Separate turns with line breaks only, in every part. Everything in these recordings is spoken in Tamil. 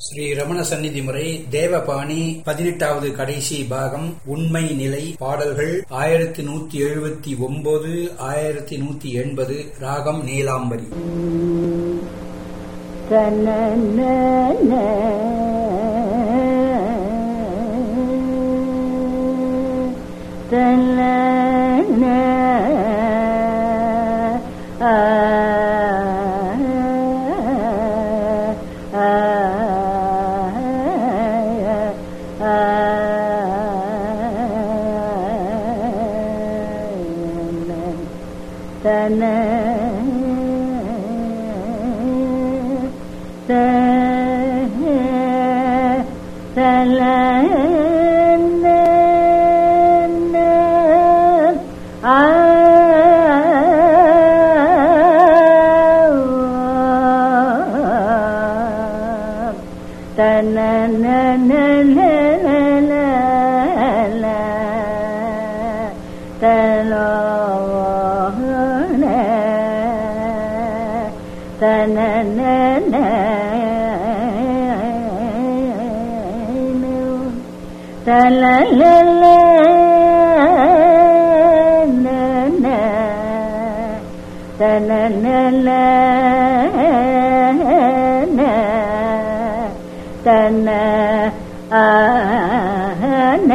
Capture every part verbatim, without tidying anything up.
ஸ்ரீ ரமண சந்நிதி முறை தேவபாணி பதினெட்டாவது கடைசி பாகம் உண்மை நிலை பாடல்கள் ஆயிரத்தி நூத்தி எழுபத்தி ஒன்பது ஆயிரத்தி நூத்தி எண்பது ராகம் நீலாம்பரி.
தன தல ஆ தன தலோ தன தலல தனல தன ஆன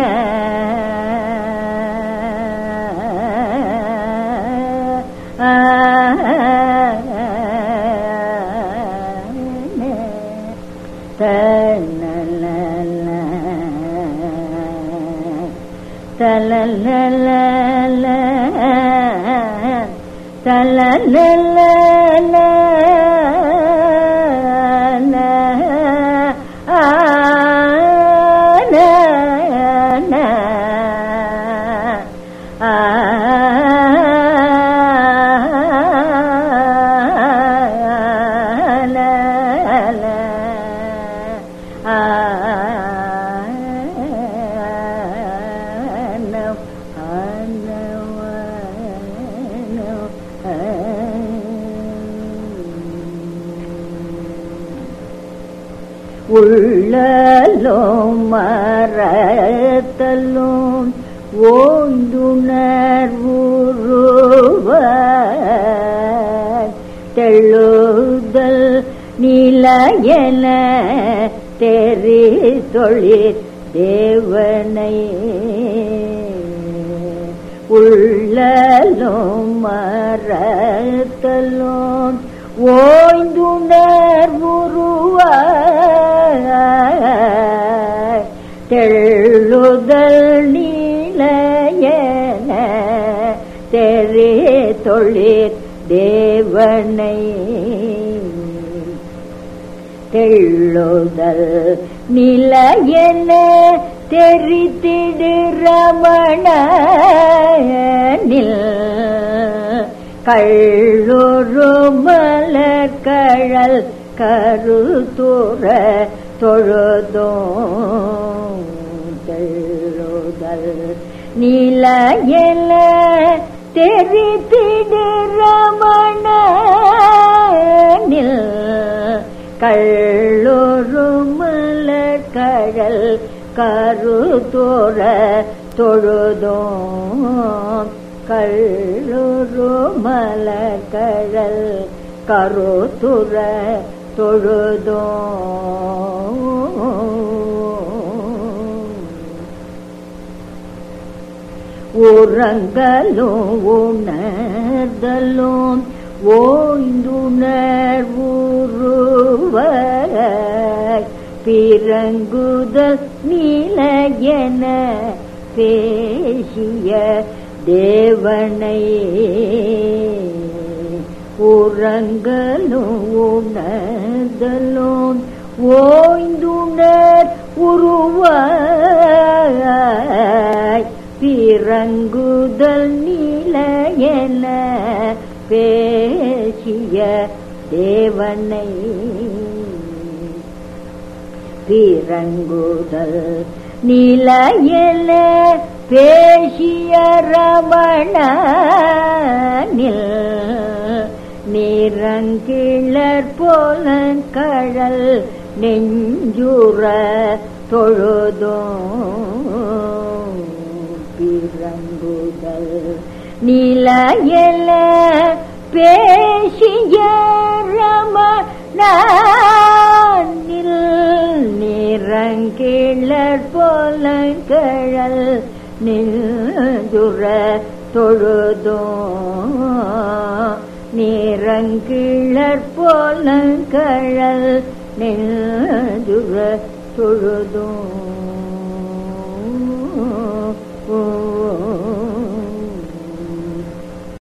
தலல தலல உள்ளலும் மறத்தலும் ஓய்ந்துணர்வுருவாய் தெள்ளுதல் நிலையென தெரி தொழிற் தேவனை உள்ளலும் மறத்தலும் ஓய்ந்துணர்வுருவாய் தெள்ளுதல் நீலையன தெரி தொழிற் தேவனை தெள்ளுதல் நிலையன தெரித்திடு ரமணனில் கள்ளொரு மலர்கழல் கருத்துற தொழுதோம் தெள்ளுதல் நிலையென தெரித்திடு ரமணனில் கள்ளொரு மலர்கழல் கருத்துற தொழுதோம் கள்ளொரு மலர்கழல் கருத்துற தொழுதோம் உறங்கலும் உணர்தலும் ஓய்ந்துணர்வுருவாய் பிறங்குதல் நிலையென பேசிய தேவனை உறங்கலும் உணர்தலும் ஓய்ந்துணர் உருவாய் பிறங்குதல் நிலையென பேசிய தேவனை பிறங்குதல் நிலையென பேசிய ரமணனில் நிறங்கிளர் போலன் கழல் நெஞ்சுற தொழுதும் பிறங்குதல் நிலையல பேசிய ரமணனில் நிறங்கிளர் போலங்கழல் நெஞ்சுற தொழுதும் நிறங்கிளர் போலங்கழல் நெஞ்சுற தொழுதும்